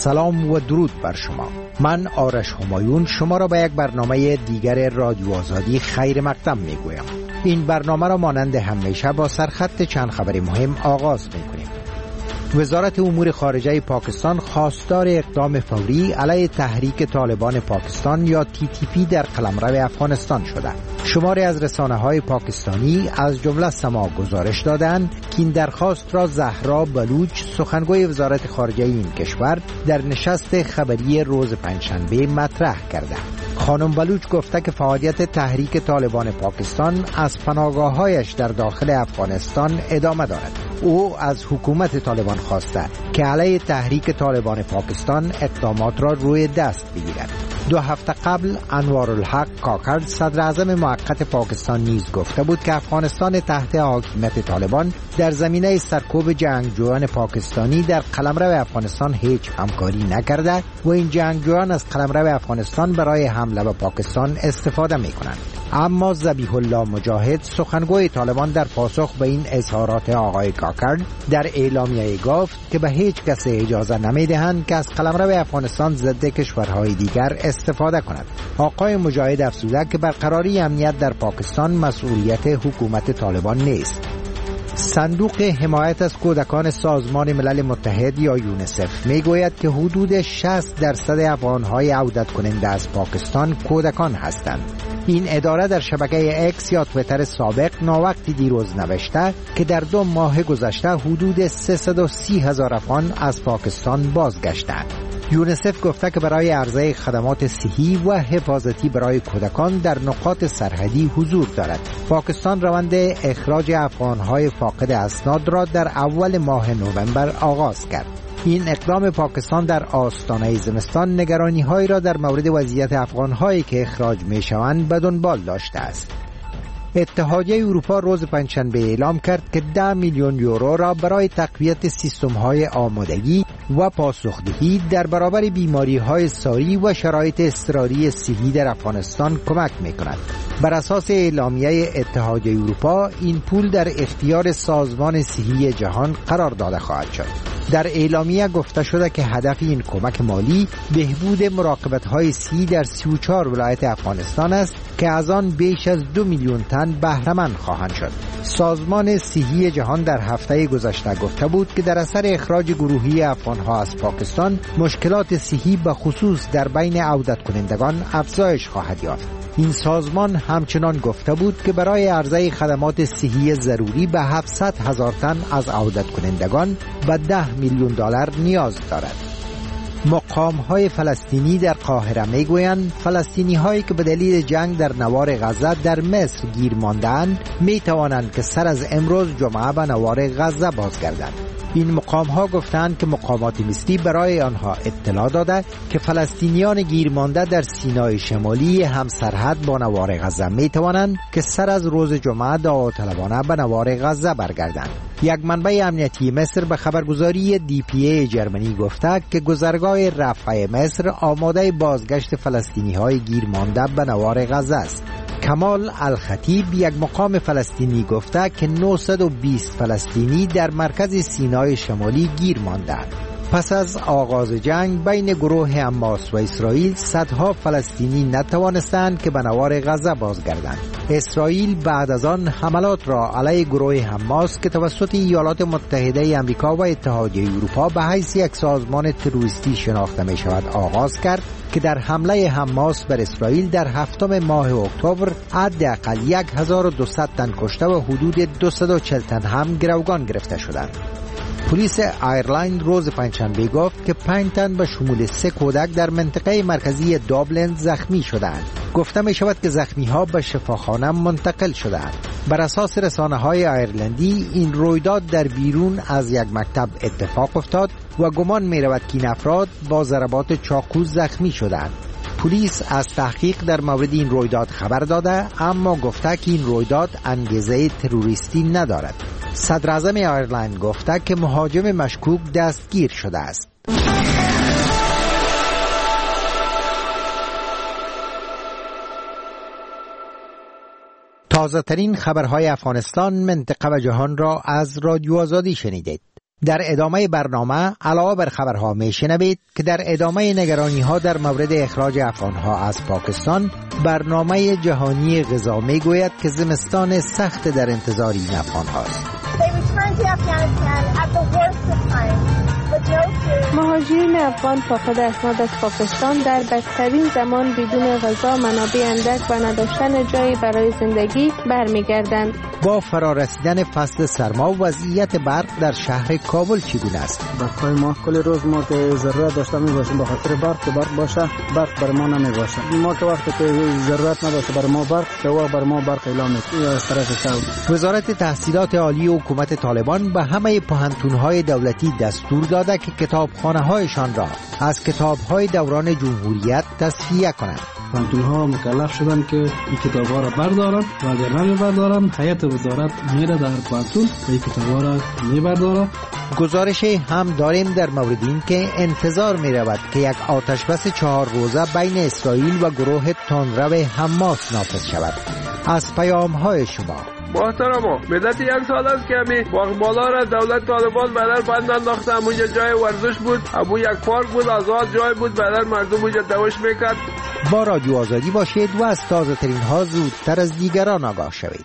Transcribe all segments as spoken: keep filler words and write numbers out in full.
سلام و درود بر شما. من آرش همایون شما را به یک برنامه دیگر رادیو آزادی خیر مقدم می گویم. این برنامه را مانند همیشه با سرخط چند خبر مهم آغاز می کنیم. وزارت امور خارجه پاکستان خواستار اقدام فوری علیه تحریک طالبان پاکستان یا تی تی پی در قلمرو افغانستان شده. شماری از رسانه‌های پاکستانی از جمله سما گزارش دادند که این درخواست را زهرا بلوچ، سخنگوی وزارت خارجه این کشور، در نشست خبری روز پنجشنبه مطرح کرده. خانم بلوچ گفته که فعالیت تحریک طالبان پاکستان از پناهگاه‌هایش در داخل افغانستان ادامه دارد. او از حکومت طالبان خواسته که علیه تحریک طالبان پاکستان اقدامات را روی دست بگیرد. دو هفته قبل انوارالحق کاکر، صدر اعظم موقت پاکستان، نیز گفته بود که افغانستان تحت حاکمیت طالبان در زمینه سرکوب جنگجویان پاکستانی در قلمرو افغانستان هیچ همکاری نکرده و این جنگجویان از قلمرو افغانستان برای حمله به پاکستان استفاده می‌کنند. اما ذبیح الله مجاهد، سخنگوی طالبان، در پاسخ به این اظهارات آقای کاکر در اعلامیه گفت که به هیچ کس اجازه نمی‌دهند که از قلمرو افغانستان ضد کشورهای دیگر استفاده کند. آقای مجاهد افزوده که برقراری امنیت در پاکستان مسئولیت حکومت طالبان نیست. صندوق حمایت از کودکان سازمان ملل متحد یا یونیسف میگوید که حدود شصت درصد افغان‌های عودت کننده از پاکستان کودکان هستند. این اداره در شبکه اکس یا تویتر سابق ناوقتی دیروز نوشته که در دو ماه گذشته حدود سیصد و سی هزار افغان از پاکستان بازگشتند. یونیسف گفته که برای عرضه خدمات صحی و حفاظتی برای کودکان در نقاط سرحدی حضور دارد. پاکستان روند اخراج افغان‌های فاقد اسناد را در اول ماه نوامبر آغاز کرد. این اقدام پاکستان در آستانه زمستان نگرانی‌هایی را در مورد وضعیت افغان‌هایی که اخراج می‌شوند به دنبال داشته است. اتحادیه اروپا روز پنجشنبه اعلام کرد که ده میلیون یورو را برای تقویت سیستم‌های آمادگی و پاسخدهی در برابر بیماری‌های ساری و شرایط اضطراری صحی در افغانستان کمک می‌کند. بر اساس اعلامیه اتحادیه اروپا این پول در اختیار سازمان صحی جهان قرار داده خواهد شد. در اعلامیه گفته شده که هدف این کمک مالی بهبود مراقبت‌های صحی در سی و چهار ولایت افغانستان است که از آن بیش از دو میلیون تن بهره‌مند خواهند شد. سازمان صحی جهان در هفته گذشته گفته بود که در اثر اخراج گروهی افغان‌ها از پاکستان مشکلات صحی به خصوص در بین عودت کنندگان افزایش خواهد یافت. این سازمان همچنان گفته بود که برای عرضه خدمات صحی ضروری به هفتصد هزار تن از عودت کنندگان به ده میلیون دلار نیاز دارد. مقام‌های فلسطینی در قاهره میگویند فلسطینی‌هایی که به دلیل جنگ در نوار غزه در مصر گیر مانده‌اند می‌توانند که سر از امروز جمعه به نوار غزه بازگردند. این مقام‌ها گفتند که مقامات مصری برای آنها اطلاع داده که فلسطینیان گیر مانده در سینای شمالی همسرحد با نوار غزه می‌توانند که سر از روز جمعه داوطلبانه به نوار غزه برگردند. یک منبع امنیتی مصر به خبرگزاری دی پی ای جرمنی گفته که گذرگاه رفح مصر آماده بازگشت فلسطینی‌های گیر مانده به نوار غزه است. کمال الخطیب، یک مقام فلسطینی، گفته که نهصد و بیست فلسطینی در مرکز سینای شمالی گیر ماندند. پس از آغاز جنگ بین گروه حماس و اسرائیل، صدها فلسطینی نتوانستند که به نوار غزه بازگردند. اسرائیل بعد از آن حملات را علیه گروه حماس که توسط ایالات متحده آمریکا و اتحادیه اروپا به حیث یک سازمان تروریستی شناخته می شود آغاز کرد که در حمله حماس بر اسرائیل در هفتم ماه اکتبر حداقل هزار و دویست تن کشته و حدود دویست و چهل تن هم گروگان گرفته شدند. پلیس آیرلند روز پنجشنبه گفت که پنج تن به شمول سه کودک در منطقه مرکزی دابلن زخمی شدند. گفته می شود که زخمی ها به شفاخانه منتقل شدند. بر اساس رسانه های آیرلندی این رویداد در بیرون از یک مکتب اتفاق افتاد و گمان می رود که این افراد با ضربات چاقو زخمی شدند. پلیس از تحقیق در مورد این رویداد خبر داده، اما گفته که این رویداد انگیزه تروریستی ندارد. صدر اعظم آیرلند گفته که مهاجم مشکوک دستگیر شده است. تازه ترین خبرهای افغانستان، منطقه و جهان را از رادیو آزادی شنیدید. در ادامه برنامه علاوه بر خبرها میشنوید که در ادامه نگرانی ها در مورد اخراج افغان ها از پاکستان، برنامه جهانی غذا میگوید که زمستان سخت در انتظار این افغان هاست. مهاجرین افغان فاقد اسناد از پاکستان در بدترین زمان بدون غذا، منابع اندک و نداشتن جایی برای زندگی برمیگردند. با فرارسیدن فصل سرما، وضعیت برق در شهر کابل چگونه است؟ برقای ما کل روز ما که ضرورت داشته می باشیم، به خاطر برق که برق باشه، برق بر ما نمی باشه. ما که وقتی که ضرورت نداشته بر ما برق، که وقت بر ما برق اعلام میکنه از طرف شهر. وزارت تحصیلات عالی حکومت طالبان به همه پوهنتون‌های دولتی دستور داده که کتابخانه‌هایشان را از کتاب‌های دوران جمهوریت تصفیه کنند. پوهنتون‌ها مکلف شدن که این کتاب‌ها را بردارن و اگر نمی‌بردارن هیئت وزارت میره در پوهنتون و این کتاب‌ها را می‌برداره. گزارش هم داریم در مورد این که انتظار می‌رود که یک آتشبس چهار روزه بین اسرائیل و گروه تندرو حماس نافذ شود. از پیام‌های شما محترما، مدت یک سال است که همی باغمالا را دولت طالبان بدر بند انداخته. همونجا جای ورزش بود، همون یک پارک بود، آزاد جای بود، بدر مردم اونجا دوش میکرد. با رادیو آزادی باشید و از تازه ترین ها زودتر از دیگران آگاه شوید.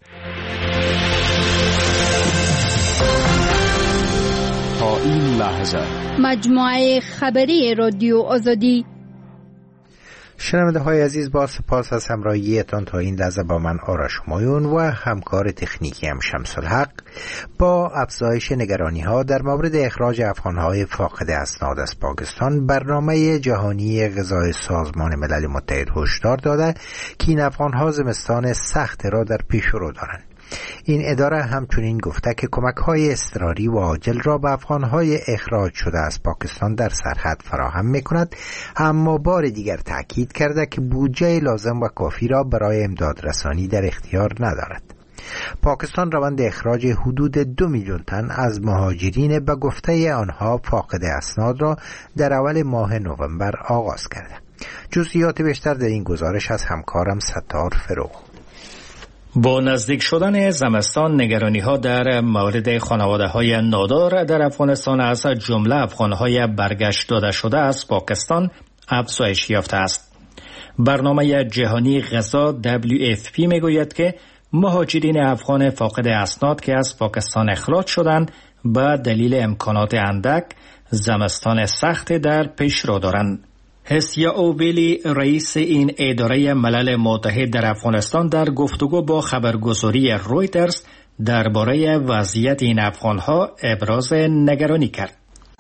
تا این لحظه مجموعه خبری رادیو آزادی. شنونده های عزیز، با سپاس از همراهیتان تا این لحظه با من آرش همایون و همکار تکنیکی هم شمس الحق با افزایش نگرانی ها در مورد اخراج افغان های فاقد اسناد از پاکستان، برنامه جهانی غذای سازمان ملل متحد هشدار داده که این افغان ها زمستان سخت را در پیش رو دارند. این اداره همچنین گفته که کمک‌های اضطراری و عاجل را به افغان‌های اخراج شده از پاکستان در سرحد فراهم می‌کند، اما بار دیگر تأکید کرده که بودجه لازم و کافی را برای امداد رسانی در اختیار ندارد. پاکستان روند اخراج حدود دو میلیون تن از مهاجرین به گفته آنها فاقد اسناد را در اول ماه نوامبر آغاز کرده. جزئیات بیشتر در این گزارش از همکارم ستار فروغ. با نزدیک شدن زمستان، نگرانی ها در مورد خانواده های نادار در افغانستان از جمله افغان های برگشت داده شده از پاکستان افزایش یافته است. برنامه جهانی غذا دبلیو اف پی می گوید که مهاجرین افغان فاقد اسناد که از پاکستان اخراج شدند به دلیل امکانات اندک زمستان سخت در پیش رو دارند. هسیا اوبیلی، رئیس این اداره ملل متحد در افغانستان، در گفتگو با خبرگزاری رویترز درباره وضعیت این افغان‌ها ابراز نگرانی کرد.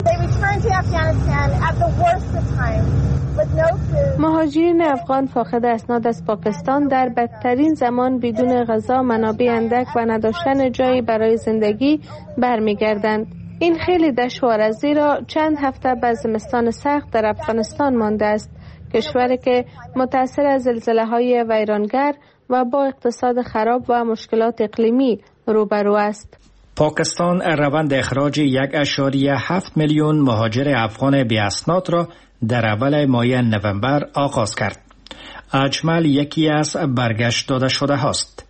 مهاجرین افغان فاقد اسناد از پاکستان در بدترین زمان بدون غذا، منابع اندک و نداشتن جایی برای زندگی برمیگردند. این خیلی دشوار است، زیرا چند هفته بعد زمستان سخت در افغانستان مانده است، کشوری که متأثر از زلزله‌های ویرانگر و با اقتصاد خراب و مشکلات اقلیمی روبرو است. پاکستان روند اخراج یک اشاریه هفت میلیون مهاجر افغان بی اسناد را در اول ماه نوامبر آغاز کرد. اجمل یکی از برگشت داده شده هاست.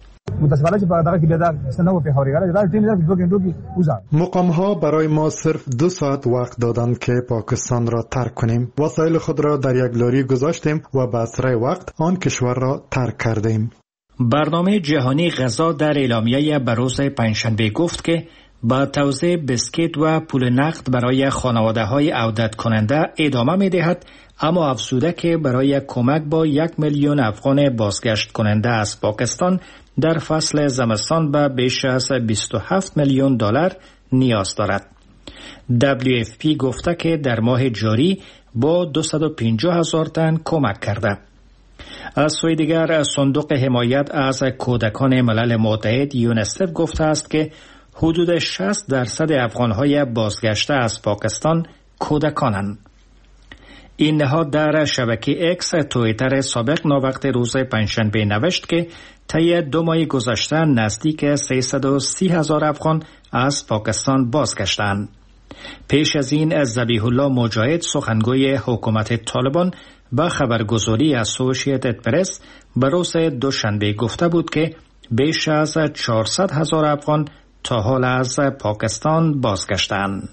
مقام ها برای ما صرف دو ساعت وقت دادند که پاکستان را ترک کنیم. وسایل خود را در یک لاری گذاشتیم و به اسرع وقت آن کشور را ترک کردیم. برنامه جهانی غذا در اعلامیه به روز پنجشنبه گفت که با توزیع بسکیت و پول نقد برای خانواده های عودت کننده ادامه می دهد، اما افزوده که برای کمک با یک میلیون افغان بازگشت کننده از پاکستان در فصل زمستان به بیش از بیست و هفت میلیون دلار نیاز دارد. دبلیو اف پی گفته که در ماه جاری با دویست و پنجاه هزار تن کمک کرده. از سوی دیگر صندوق حمایت از کودکان ملل متحد یونسف گفته است که حدود شصت درصد افغان‌های بازگشته از پاکستان کودکانند. این نهاد در شبکه اکس توییتر سابق ناوقت روز پنجشنبه نوشت که طی دو ماه گذشته نزدیک سیصد و سی هزار افغان از پاکستان بازگشتند. پیش از این ذبیح الله مجاهد، سخنگوی حکومت طالبان، با خبرگزاری اسوسییتد پرس به روز دوشنبه گفته بود که بیش از چهارصد هزار افغان تا حال از پاکستان بازگشتند.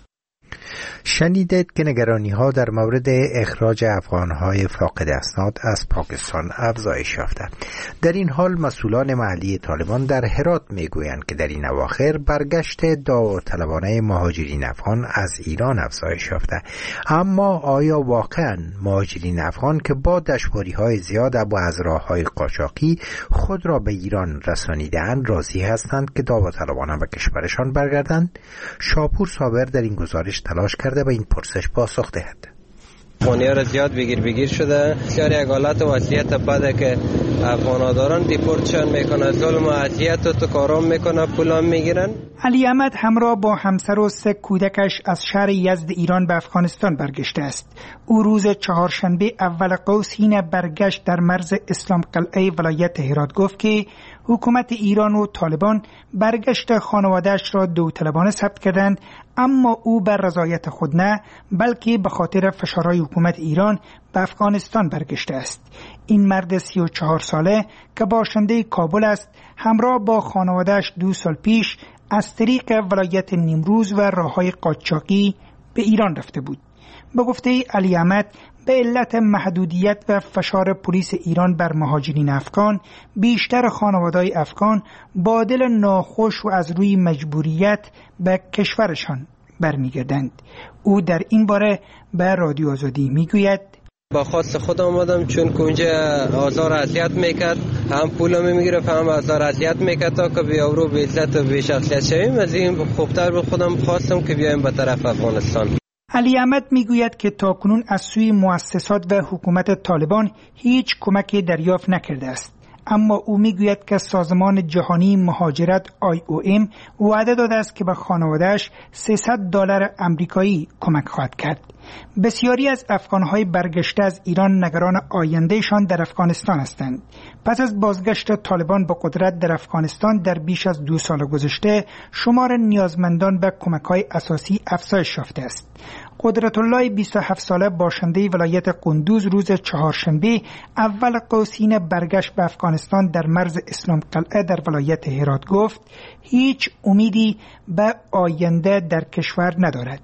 شنیدید که نگرانی ها در مورد اخراج افغان های فاقد اسناد از پاکستان افزایش یافته. در این حال مسئولان محلی طالبان در هرات میگویند که در این اواخر برگشت داوطلبانه مهاجرین افغان از ایران افزایش یافته. اما آیا واقعا مهاجرین افغان که با دشواری های زیاد و از راه های قاچاقی خود را به ایران رسانیده‌اند راضی هستند که داوطلبانه به کشورشان برگردند؟ شاپور صابر در این گزارش تلاش کرده به این پرسش پاسخ دهد. افغانی ها را زیاد بگیر بگیر شده. بسیار یک حالت و وضعیت بده که افغان دارن دیپورتشن میکنه، ظلم و اذیت و تو کارام میکنه، پولام میگیرن. علی احمد همراه با همسر و سه کودکش از شهر یزد ایران به افغانستان برگشته است. او روز چهارشنبه اول قوس حین برگشت در مرز اسلام قلعه ولایت هرات گفت که حکومت ایران و طالبان برگشت خانواده‌اش را داوطلبانه ثبت کردند، اما او بر رضایت خود نه بلکه به خاطر فشارهای حکومت ایران به افغانستان برگشته است. این مرد سی و چهار ساله که باشنده کابل است همراه با خانواده‌اش دو سال پیش از طریق ولایت نیمروز و راههای قاچاقی به ایران رفته بود. به گفته علی احمد به علت محدودیت و فشار پلیس ایران بر مهاجرین افغان بیشتر خانواده‌های افغان با دل ناخوش و از روی مجبوریت به کشورشان برمیگردند. او در این باره به رادیو آزادی میگوید: با خواست خود آمدم چون که اونجا آزار اذیت میکرد، هم پولم میگرفت هم آزار اذیت میکرد تا که بیا رو به عزت و به شخصیت شویم. از این خوبتر به خودم خواستم که بیایم به طرف افغانستان. علی احمد میگوید که تاکنون از سوی مؤسسات و حکومت طالبان هیچ کمکی دریافت نکرده است، اما او میگوید که سازمان جهانی مهاجرت آی او ام وعده داده است که به خانواده‌اش سیصد دلار آمریکایی کمک خواهد کرد. بسیاری از افغان‌های برگشته از ایران نگران آیندهشان در افغانستان هستند. پس از بازگشت طالبان به قدرت در افغانستان در بیش از دو سال گذشته شمار نیازمندان به کمک‌های اساسی افزایش یافته است. قدرت الله بیست و هفت ساله باشنده ولایت قندوز روز چهارشنبه اول قوسین برگشت به افغانستان در مرز اسلام قلعه در ولایت هرات گفت هیچ امیدی به آینده در کشور ندارد.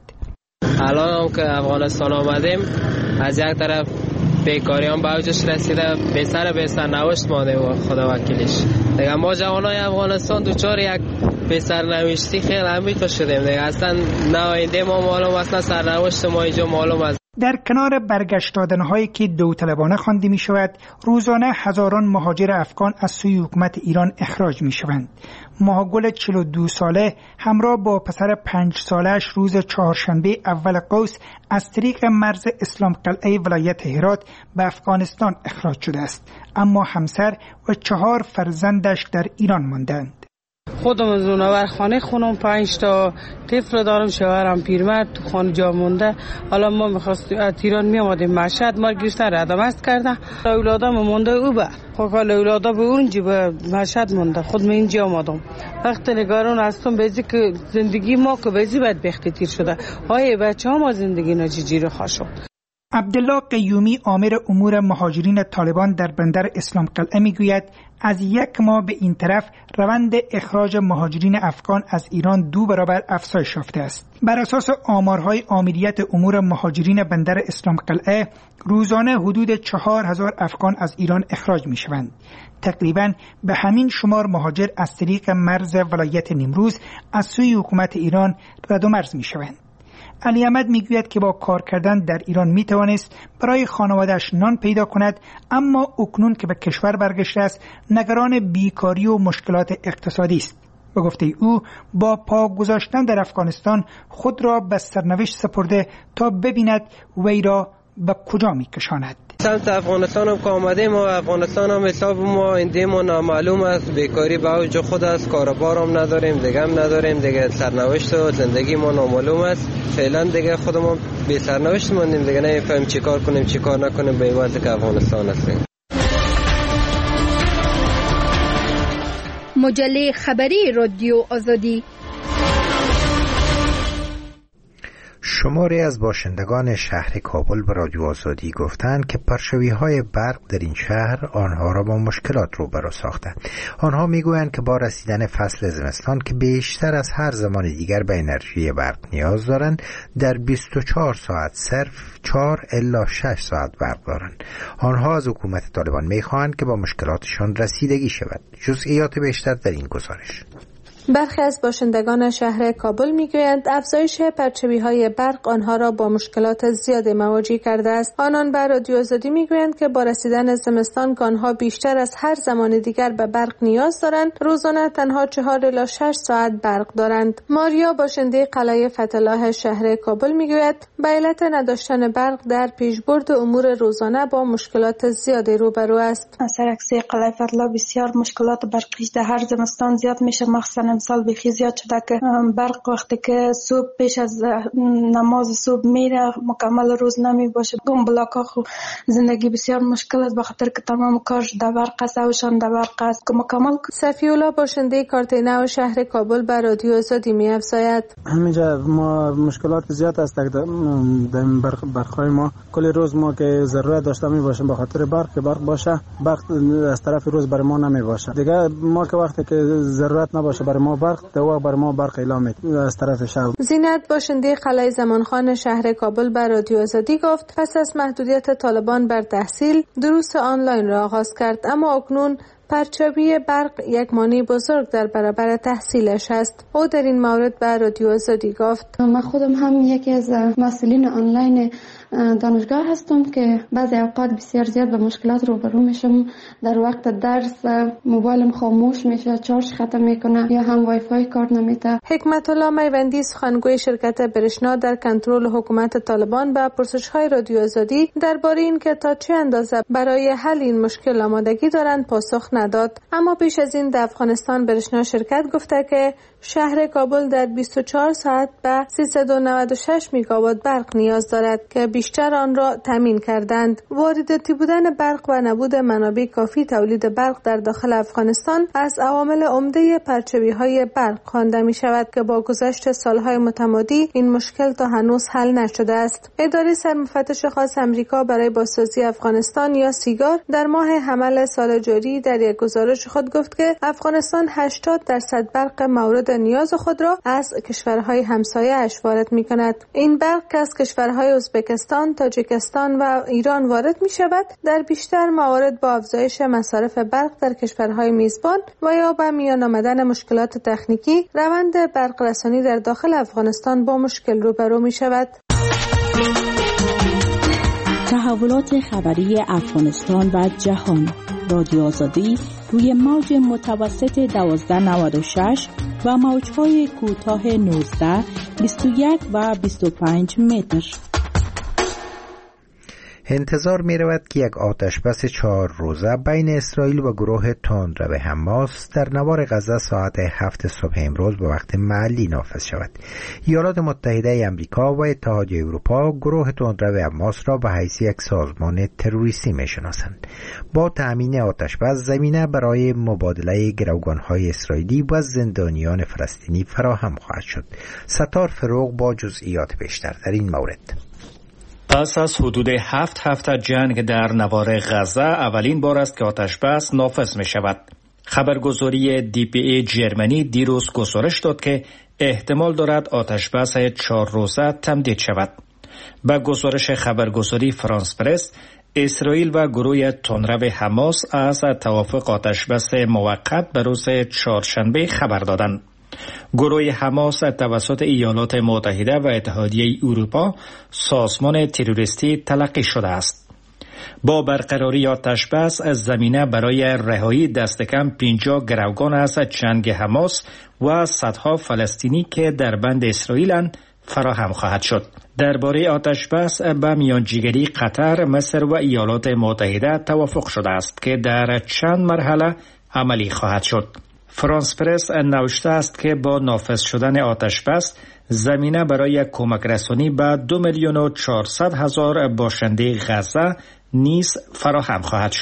الان هم که افغانستان آمدیم از یک طرف بیکاری هم به اوجش رسیده، به سر به سرنوشت مانده و خدا وکیلش. دیگه ما جوانای افغانستان دوچار یک به سرنوشتی خیلی عمیق شدیم دیگه. اصلا نه آینده ما معلوم است نه سرنوشت ما اینجا معلوم است. در کنار برگشت دادن‌هایی که داوطلبانه خوانده می‌شود، روزانه هزاران مهاجر افغان از سوی حکومت ایران اخراج می‌شوند. ماهگل چهل و دو ساله همراه با پسر پنج سالش روز چهارشنبه اول قوس از طریق مرز اسلام قلعه ولایت هرات به افغانستان اخراج شده است، اما همسر و چهار فرزندش در ایران ماندند. خودم زونور خانه خونم پنج تا طفل دارم، شوهرم پیرمرد تو خانه جا مونده. حالا ما می‌خواستیم از ایران می آمدیم مشهد، ما گرفتن ردم است کردن. اولادم مونده او به خب اولادا به اونجا به مشهد مونده، خود من اینجا آمدم. وقت نگران هستم بیزی که زندگی ما که بیزی باید بختی تیر شده. های بچه ها ما زندگی ناجیجی رو خواه شد. عبدالله قیومی آمر امور مهاجرین طالبان در بندر اسلام قلعه میگوید از یک ماه به این طرف روند اخراج مهاجرین افغان از ایران دو برابر افزایش یافته است. بر اساس آمارهای آمریت امور مهاجرین بندر اسلام قلعه روزانه حدود چهار هزار افغان از ایران اخراج می شوند. تقریبا به همین شمار مهاجر از طریق مرز ولایت نیمروز از سوی حکومت ایران رد و مرز می شوند. علی احمد میگوید که با کار کردن در ایران میتوانست برای خانواده‌اش نان پیدا کند، اما اکنون که به کشور برگشته است نگران بیکاری و مشکلات اقتصادی است. به گفته او با پا گذاشتن در افغانستان خود را به سرنوشت سپرده تا ببیند وی را به کجا میکشاند. سمت افغانستان هم که آمدیم و افغانستان هم حساب ما اینده ما نامعلوم است، بیکاری به اوج خود است، کاروبار هم نداریم، دیگه هم نداریم، دیگه سرنوشت و زندگی ما نامعلوم است. فعلا دیگه خودمون بی سرنوشت موندیم، دیگه نمیفهمیم چی کار کنیم چی کار نکنیم به این وضع که افغانستان هستیم. مجله خبری رادیو آزادی. شماری از باشندگان شهر کابل به رادیو آزادی گفتند که پرشوی‌های برق در این شهر آنها را با مشکلات روبرو ساخته. آنها میگویند که با رسیدن فصل زمستان که بیشتر از هر زمان دیگر به انرژی برق نیاز دارند، در بیست و چهار ساعت صرف چهار الی شش ساعت برق دارند. آنها از حکومت طالبان میخواهند که با مشکلاتشان رسیدگی شود. جزئیات بیشتر در این گزارش. برخی از باشندگان شهر کابل میگویند افزایش پرچوی‌های برق آنها را با مشکلات زیاد مواجه کرده است. آنان بر رادیو آزادی میگویند که با رسیدن زمستان که آنها بیشتر از هر زمان دیگر به برق نیاز دارند، روزانه تنها چهار الی شش ساعت برق دارند. ماریا باشنده قلعه فتح‌الله شهر کابل میگوید به علت نداشتن برق در پیشبرد امور روزانه با مشکلات زیادی روبرو است. سرکسی قلعه فتح‌الله بسیار مشکلات برقی در هر زمستان زیاد میشه، مخصوصا امسال بخی زیاد شده که برق وقتی که صبح پیش از نماز صبح میره مکمل روز نمی باشه. اون بلاک ها زندگی بسیار مشکل است بخاطر که تمام کارش در برق است، اوشان در برق است که مکمل. صفی‌الله باشنده کارت نو شهر کابل بر رادیو آزادی می افزاید همینجا ما مشکلات زیاد است در برق برقای ما. کل روز ما که ضرورت داشته می باشیم به خاطر برق که برق باشه، برق از طرف روز برای ما نمی باشه دیگه. ما که وقتی که ضرورت نباشه برای ما برق دوا بر ما برق اعلام از طرف شهر. زینت باشنده قلعه زمانخان شهر کابل بر رادیو آزادی گفت پس از محدودیت طالبان بر تحصیل دروس آنلاین را آغاز کرد، اما اکنون پرچاوی برق یک مانع بزرگ در برابر تحصیلش است. او در این مورد بر رادیو آزادی گفت من خودم هم یکی از مسئولین آنلاین دانشگاه هستم که بعضی اوقات بسیار زیاد به مشکلات روبرو میشم. در وقت درس موبایلم خاموش میشه، چارج ختم میکنه یا هم وای فای کار نمیده. حکمت الله میوندی سخنگوی شرکت برشنا در کنترل حکومت طالبان به پرسش‌های رادیو آزادی درباره این که تا چه اندازه برای حل این مشکل آمادگی دارند پاسخ نداد. اما پیش از این در افغانستان برشنا شرکت گفته که شهر کابل در بیست و چهار ساعت به سیصد و نود و شش میگاوات برق نیاز دارد که بیشتر آن را تامین کردند. وارداتی بودن برق و نبود منابع کافی تولید برق در داخل افغانستان از عوامل عمده پرچوی‌های برق خوانده می شود که با گذشت سالهای متمادی این مشکل تا هنوز حل نشده است. اداره سرمفتش خاص امریکا برای بازسازی افغانستان یا سیگار در ماه حمل سال جاری در یک گزارش خود گفت که افغانستان هشتاد درصد برق مورد نیاز خود را از کشورهای همسایه اش وارد می کند. این برق که از کشورهای ازبکستان، تاجیکستان و ایران وارد می شود در بیشتر موارد با افزایش مصارف برق در کشورهای میزبان و یا با میان آمدن مشکلات تکنیکی روند برق رسانی در داخل افغانستان با مشکل روبرو می شود. تحولات خبری افغانستان و جهان. رادیو آزادی روی موج متوسط دوازده نود و شش و موج‌های کوتاه نوزده، بیست و یک و بیست و پنج متر. انتظار می رود که یک آتش بس چهار روزه بین اسرائیل و گروه تندرو حماس در نوار غزه ساعت هفت صبح امروز به وقت محلی نافذ شود. ایالات متحده آمریکا و اتحادیه اروپا گروه تندرو حماس را به حیث یک سازمان تروریستی می شناسند. با تأمین آتش بس زمینه برای مبادله گروگان‌های اسرائیلی و زندانیان فلسطینی فراهم خواهد شد. ستار فروغ با جزئیات بیشتر در این مورد. پس از حدود هفت هفته جنگ در نوار غزه اولین بار است که آتش بس نافذ می شود. خبرگزاری دی پی ای جرمنی دیروز گزارش داد که احتمال دارد آتش بس چهار روزه تمدید شود. با گزارش خبرگزاری فرانس پرس، اسرائیل و گروه تندرو حماس از توافق آتش بس موقت به روز چهارشنبه خبر دادند. گروه حماس توسط ایالات متحده و اتحادیه اروپا سازمان تروریستی تلقی شده است. با برقراری آتش بس از زمینه برای رهایی دست کم پنجاه گروگان از چنگ حماس و صدها فلسطینی که در بند اسرائیلند فراهم خواهد شد. درباره آتش بس به میانجیگری قطر، مصر و ایالات متحده توافق شده است که در چند مرحله عملی خواهد شد. فرانس پرس نوشته است که با نافذ شدن آتش بس زمینه برای کمک رسانی به دو میلیون و چهارصد هزار باشنده غزه نیز فراهم خواهد شد.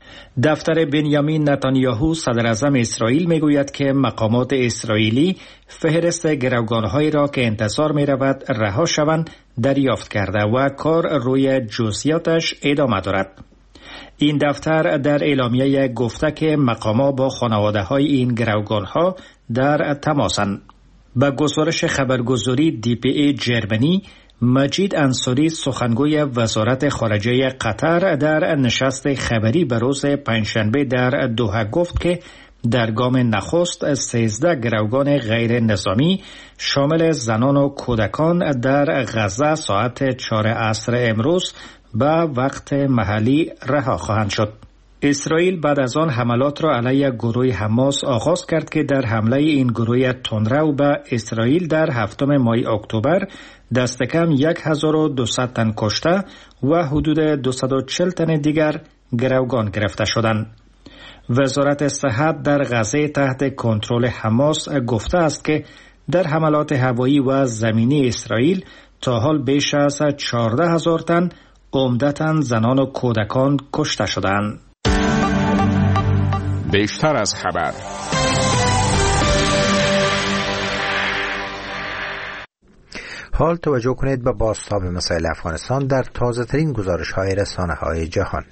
دفتر بنیامین نتانیاهو صدر اعظم اسرائیل میگوید که مقامات اسرائیلی فهرست گروگان‌هایی را که انتظار می‌رود رها شوند دریافت کرده و کار روی جزئیاتش ادامه دارد. این دفتر در اعلامیه گفته که مقامات با خانواده‌های این گروگان‌ها در تماسند. به گزارش خبرگزاری دی پی ای جرمنی، مجید انصاری سخنگوی وزارت خارجه قطر در نشست خبری به روز پنجشنبه در دوحه گفت که در گام نخست سیزده گروگان غیر نظامی شامل زنان و کودکان در غزه ساعت چهار عصر امروز به وقت محلی رها خواهند شد. اسرائیل بعد از آن حملات را علیه گروه حماس آغاز کرد که در حمله این گروه تندرو به اسرائیل در هفتم ماه اکتبر دست کم هزار و دویست تن کشته و حدود دویست و چهل تن دیگر گروگان گرفته شدند. وزارت صحت در غزه تحت کنترل حماس گفته است که در حملات هوایی و زمینی اسرائیل تا حال بیش از چهارده هزار تن عمدتاً زنان و کودکان کشته شدند. بیشتر از خبر. حال توجه کنید به بازتاب مسائل افغانستان در تازه ترین گزارش های رسانه های جهان.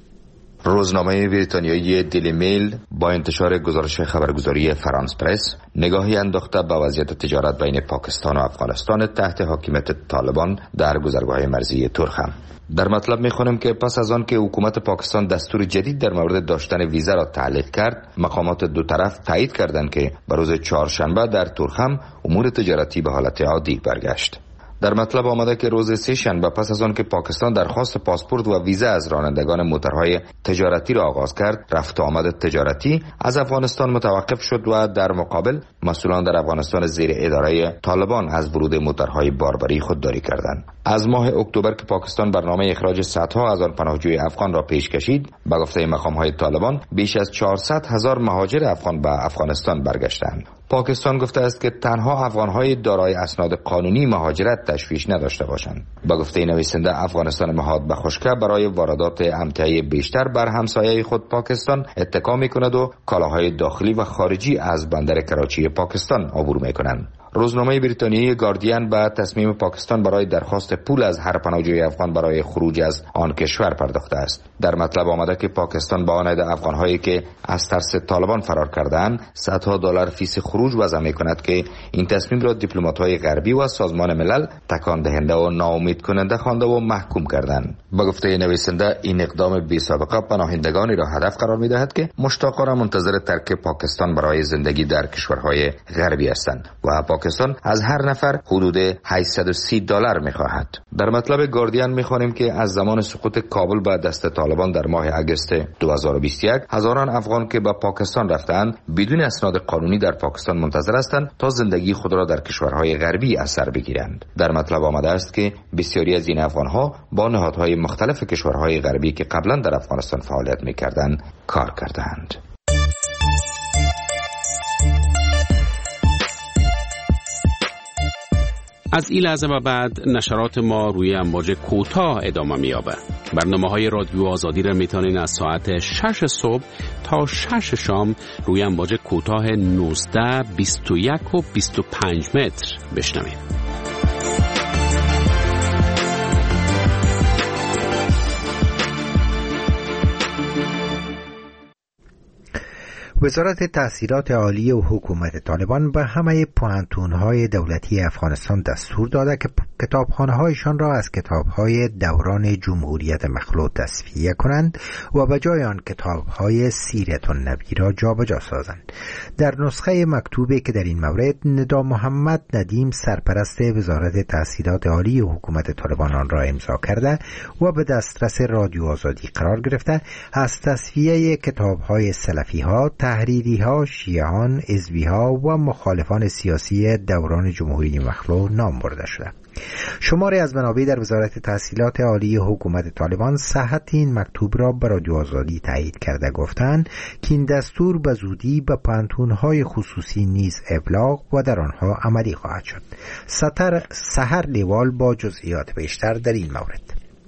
روزنامه بریتانیایی دیلی میل با انتشار گزارش خبرگزاری فرانس پرس نگاهی انداخته به وضعیت تجارت بین پاکستان و افغانستان تحت حاکمیت طالبان در گذرگاه مرزی ترخم. در مطلب می‌خوانیم که پس از آن که حکومت پاکستان دستور جدید در مورد داشتن ویزا را تعلیق کرد، مقامات دو طرف تایید کردند که به روز چهارشنبه در ترخم امور تجارتی به حالت عادی برگشت. در مطلب آمده که روز سه شنبه پس از آن که پاکستان درخواست پاسپورت و ویزا از رانندگان موتورهای تجارتی را آغاز کرد، رفت و آمد تجارتی از افغانستان متوقف شد و در مقابل مسئولان در افغانستان زیر اداره طالبان از ورود موتورهای باربری خودداری کردند. از ماه اکتبر که پاکستان برنامه اخراج صدها هزار پناهجوی افغان را پیش کشید، به گفته مقام‌های طالبان بیش از چهارصد هزار مهاجر افغان به افغانستان برگشتند. پاکستان گفته است که تنها افغان‌های دارای اسناد قانونی مهاجرت تشویش نداشته باشند. به گفته نویسنده، افغانستان مهاد به خشکه برای واردات امتیاز بیشتر بر همسایه خود پاکستان اتکا می‌کند و کالاهای داخلی و خارجی از بندر کراچی پاکستان عبور می‌کنند. روزنامه بریتانیایی گاردین به تصمیم پاکستان برای درخواست پول از هر پناهجوی افغان برای خروج از آن کشور پرداخته است. در مطلب آمده که پاکستان با آن افغان‌هایی که از ترس طالبان فرار کردند صدها دلار فیس خروج وضع می‌کند که این تصمیم را دیپلمات‌های غربی و سازمان ملل تکان دهنده و ناامید کننده خوانده و محکوم کردند. به گفته نویسنده، این اقدام بی‌سابقه پناهندگانی را هدف قرار می‌دهد که مشتاقانه منتظر ترک پاکستان برای زندگی در کشورهای غربی هستند و پاکستان از هر نفر حدود هشتصد و سی دلار می‌خواهد. در مطلب گاردین می‌خوانیم که از زمان سقوط کابل به دست طالبان در ماه اگست دو هزار و بیست و یک، هزاران افغان که به پاکستان رفتند بدون اسناد قانونی در پاکستان منتظر هستند تا زندگی خود را در کشورهای غربی از سر بگیرند. در مطلب آمده است که بسیاری از این افغان‌ها با نهادهای مختلف کشورهای غربی که قبلا در افغانستان فعالیت می‌کردند کار کردند. از این لحظه و بعد نشرات ما روی امواج کوتاه ادامه می‌یابد. برنامه‌های رادیو آزادی را می‌تونین از ساعت شش صبح تا شش شام روی امواج کوتاه نوزده، بیست و یک و بیست و پنج متر بشنوید. وزارت تحصیلات عالی و حکومت طالبان به همه پوهنتون‌های دولتی افغانستان دستور داده که کتابخانه‌هایشان را از کتاب‌های دوران جمهوریت مخلوع تصفیه کنند و به جای آن کتاب‌های سیرت النبی را جابجا سازند. در نسخه مکتوبی که در این مورد ندا محمد ندیم سرپرست وزارت تحصیلات عالی و حکومت طالبان آن را امضا کرده و به دسترس رادیو آزادی قرار گرفته، از تصفیه کتاب‌های سلفی‌ها، تحریری‌ها، شیعان، حزبی‌ها و مخالفان سیاسی دوران جمهوری مخلوع نام برده شده. شماری از منابع در وزارت تحصیلات عالی حکومت طالبان صحت این مکتوب را به رادیو آزادی تایید کرده گفتند که این دستور به زودی به پوهنتون‌های خصوصی نیز ابلاغ و در آنها عملی خواهد شد. سحر لیوال با جزئیات بیشتر در این مورد.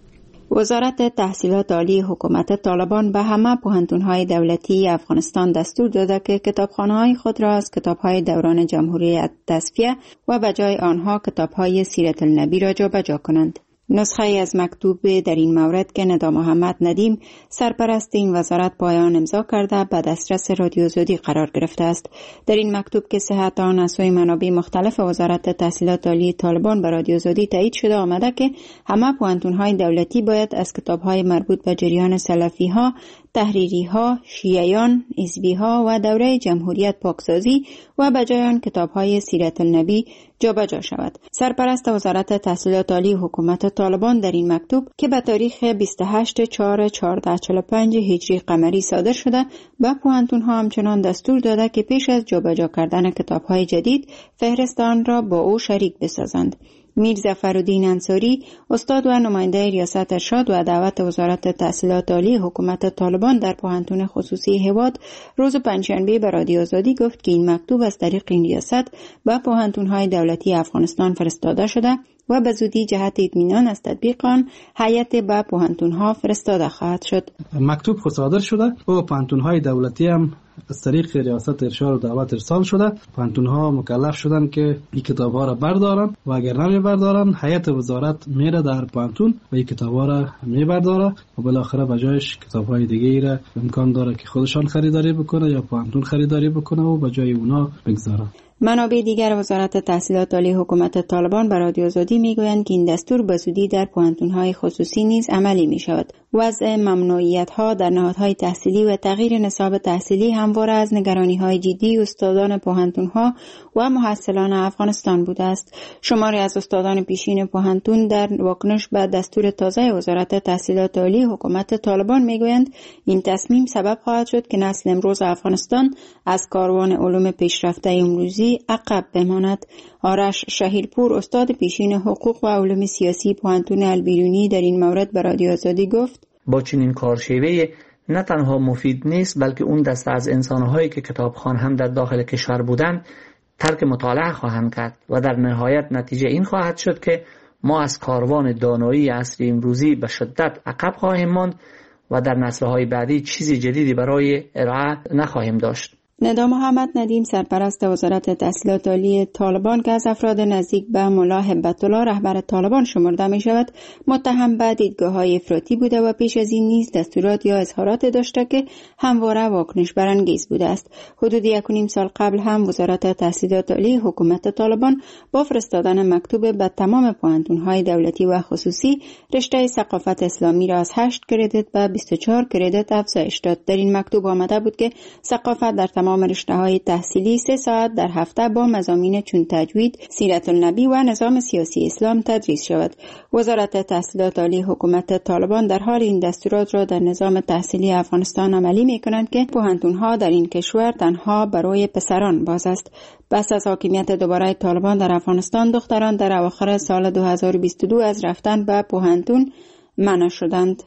وزارت تحصیلات عالی حکومت طالبان به همه پوهنتون‌های دولتی افغانستان دستور داده که کتابخانه‌های خود را از کتاب‌های دوران جمهوری تصفیه و به جای آنها کتاب‌های سیرت النبی را جابجا کنند. نسخه از مکتوب در این مورد که ندا محمد ندیم سرپرست این وزارت پایان امضا کرده به دسترس رادیو آزادی قرار گرفته است. در این مکتوب که صحت آن از سوی منابع مختلف وزارت تحصیلات عالی طالبان به رادیو آزادی تایید شده آمده که همه پوهنتون‌های دولتی باید از کتاب‌های مربوط به جریان سلفی‌ها، تحریری‌ها، شیعیان، حزبی‌ها و دوره جمهوریت پاکسازی و به جای آن کتاب‌های سیرت النبی جابجا شود. سرپرست وزارت تحصیلات عالی حکومت طالبان در این مکتوب که به تاریخ بیست و هشتم چهارم چهارصد و چهل و پنج هجری قمری صادر شده به پوهنتون‌ها همچنان دستور داده که پیش از جابجا کردن کتاب‌های جدید فهرست آن را با او شریک بسازند. میر ظفرالدین انصاری، استاد و نماینده ریاست ارشاد و دعوت وزارت تحصیلات عالی حکومت طالبان در پوهنتون خصوصی هواد روز پنجشنبه به رادیو آزادی گفت که این مکتوب از طریق این ریاست به پوهنتون‌های دولتی افغانستان فرستاده شده و به زودی جهت اطمینان از تطبیق آن هیئت به پوهنتون‌ها فرستاده خواهد شد. مکتوب خود صادر شده و پوهنتون‌های دولتی هم از طریق ریاست ارشاد و دعوت ارسال شده. پوهنتون‌ها مکلف شدن که این کتاب‌ها را بردارن و اگر نمی بردارن هیئت وزارت میره در پوهنتون و این کتاب‌ها را میبرداره و بالاخره به جایش کتاب‌های دیگه‌ای را امکان داره که خودشان خریداری بکنه یا پوهنتون خریداری بکنه و به جای اونا بگذاره. منابع دیگر وزارت تحصیلات عالی حکومت طالبان به رادیو آزادی میگویند که این دستور به زودی در پوهنتون‌های خصوصی نیز عملی می شود. وضع ممنوعیت‌ها در نهادهای تحصیلی و تغییر نصاب تحصیلی همواره از نگرانی‌های جدی استادان پوهنتون‌ها و محصلان افغانستان بوده است. شماری از استادان پیشین پوهنتون در واکنش به دستور تازه وزارت تحصیلات عالی حکومت طالبان میگویند این تصمیم سبب خواهد شد که نسل امروز افغانستان از کاروان علوم پیشرفته امروزی عقب بماند. آرش شهیرپور، استاد پیشین حقوق و علوم سیاسی پوهنتون البیرونی در این مورد به رادیو آزادی گفت: با چنین کارشیوه نه تنها مفید نیست بلکه اون دسته از انسان‌هایی که کتابخوان هم در داخل کشور بودند ترک مطالعه خواهند کرد و در نهایت نتیجه این خواهد شد که ما از کاروان دانایی عصر امروزی به شدت عقب خواهیم ماند و در نسل‌های بعدی چیزی جدیدی برای ارائه نخواهیم داشت. ندا محمد ندیم، سرپرست وزارت تحصیلات عالی طالبان که از افراد نزدیک به ملا هبت الله رهبر طالبان شمرده می شود، متهم به دیدگاه‌های افراطی بوده و پیش از این نیز دستورات یا اظهارات داشته که همواره واکنش برانگیز بوده است. حدود یک و نیم سال قبل هم وزارت تحصیلات عالی حکومت طالبان با فرستادن مکتوب به تمام پوهنتون‌های دولتی و خصوصی رشته ثقافت اسلامی را از هشت کردیت به بیست و چهار کردیت افزایش داد. در این مکتوب آمده بود که ثقافت در تمام تمام رشته‌های تحصیلی سه ساعت در هفته با مضامین چون تجوید، سیرت النبی و نظام سیاسی اسلام تدریس شود. وزارت تحصیلات عالی حکومت طالبان در حال این دستورات را در نظام تحصیلی افغانستان عملی می‌کنند که پوهنتون‌ها در این کشور تنها برای پسران باز است. پس از حاکمیت دوباره طالبان در افغانستان، دختران در اواخر سال دو هزار و بیست و دو از رفتن به پوهنتون منع شدند.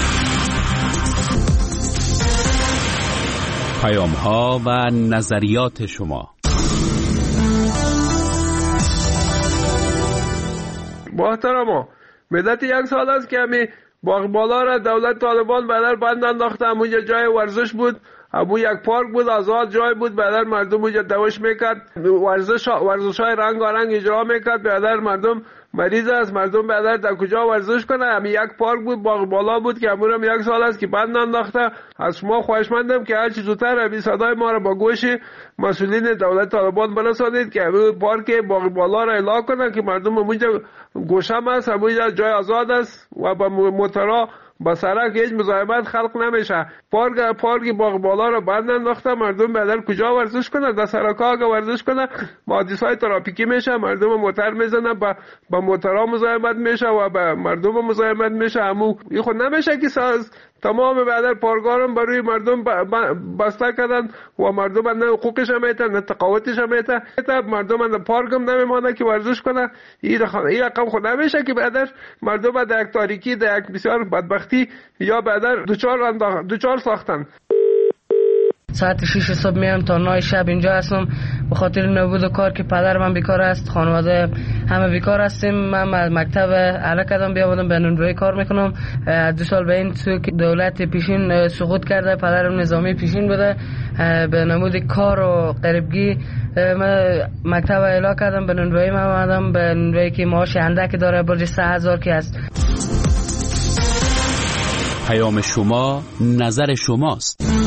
پیام ها و نظریات شما. محترما، مدت یک سال است که همی باغبالا را دولت طالبان بدر بند انداخته. همونجا جای ورزش بود، همون یک پارک بود، آزاد جای بود. بدر مردم اونجا دوش میکرد، ورزش ورزش های رنگ و رنگ اجرا میکرد. بدر مردم مریض است، مردم بدر در کجا ورزش کنه؟ همین یک پارک بود، باغبالا بود که همون هم یک سال است که بند انداخته. از شما خواهشمندم که هرچی زودتر همین صدای ما را با گوش مسئولین دولت طالبان برسانید که همین پارک باغبالا را اعلام کنن که مردم اونجا گوشم است، همونجا جای آزاد است و با موتورا با سرک هیچ مزاحمت خلق نمیشه. پارک پارک باغبالا رو بند انداخته. مردم بدر کجا ورزش کنن؟ در سرکا اگه ورزش کنن حادثه‌های ترافیکی میشه، مردم موتور میزنن، با با موتورا مزاحمت میشه و با مردم مزاحمت میشه. همون این خود نمیشه که ساز تمام بدر پارکارم برای مردم بسته کردن و مردم نه حقوقش هم میتن نه تقاوتش هم میتن. مردم در پارک هم نمیمونه که ورزش کنن. این رقم خود نمیشه که بدر مردم در یک تاریکی، در یک بسیار بدبختی یا بدر دوچار دوچار ساختن. ساعت شش صبح میام تا نه شب اینجا هستم. به خاطر نبود کار که پدر من بیکار است، خانواده همه بیکار هستیم. من مکتب اعلی کردم بیاوردم به نونوایی کار میکنم. دو سال به این سو که دولت پیشین سقوط کرده، پدرم نظامی پیشین بوده، به نمود کار و غریبگی من مکتب اعلی کردم به نونوایی. من آمدم به نونوایی که معاش اندک داره، برج سه هزار که است. پیام شما نظر شماست.